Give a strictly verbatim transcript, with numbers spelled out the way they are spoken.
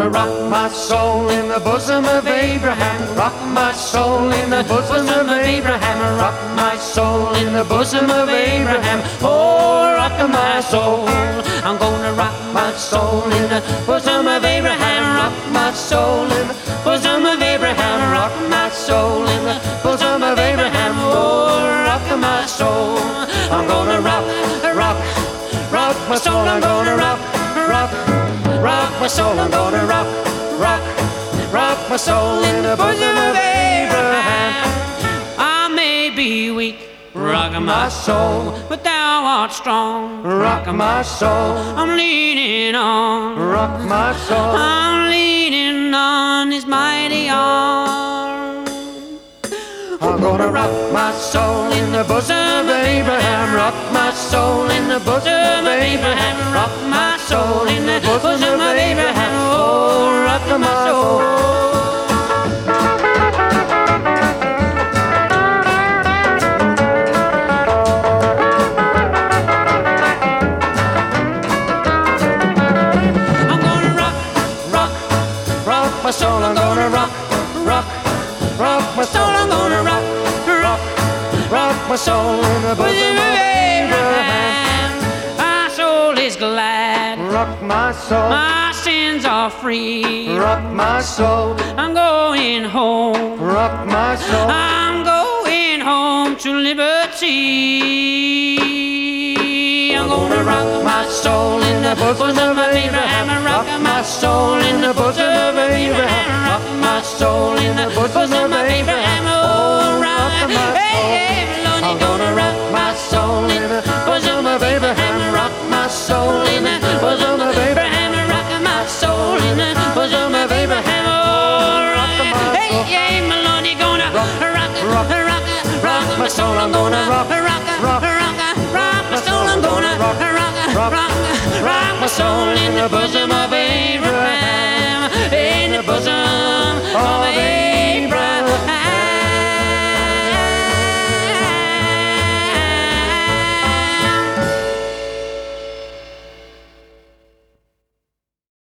gonna rock my soul in the bosom of Abraham. Rock my soul in the bosom of Abraham. Rock my soul in the bosom of Abraham. Oh, rock my soul. I'm gonna rock my soul in the bosom of Abraham. Rock my soul in the bosom of Abraham. Rock my soul in the bosom of Abraham. Oh, rock my soul. I'm gonna rock, rock, rock my soul. I'm gonna rock, rock, rock my soul. I'm gonna rock, rock, rock my soul in the bosom of Abraham. I may be weak, Rock my soul, but thou art strong. rock my soul, I'm leaning on, rock my soul. I'm leaning on his mighty arm. I'm gonna rock my soul in the bosom of Abraham. Rock my soul in the bosom of Abraham. Rock my soul in the bosom of Abraham. Oh, rock my soul. My soul, I'm gonna rock, rock, rock my soul. I'm gonna rock, rock, rock my soul in the bosom of Abraham. My soul is glad, Rock my soul, my sins are free. rock my soul, I'm going home, rock my soul. I'm going home to liberty. I'm gonna rock my soul in the bosom of Abraham. Rock my soul in the bosom of Abraham. Rock my soul in the bosom of Abraham. Oh, rock my soul. I'm gonna rock my soul in the bosom of Abraham. Rock my soul in the bosom of Abraham. Rock my soul in the bosom of Abraham. Oh, rock my soul. Hey, hey, my Lord, you're gonna rock, rock, rock, rock my soul. I'm gonna rock, rock, rock, rock my soul. I'm gonna rock, rock, rock, rock my soul in the bosom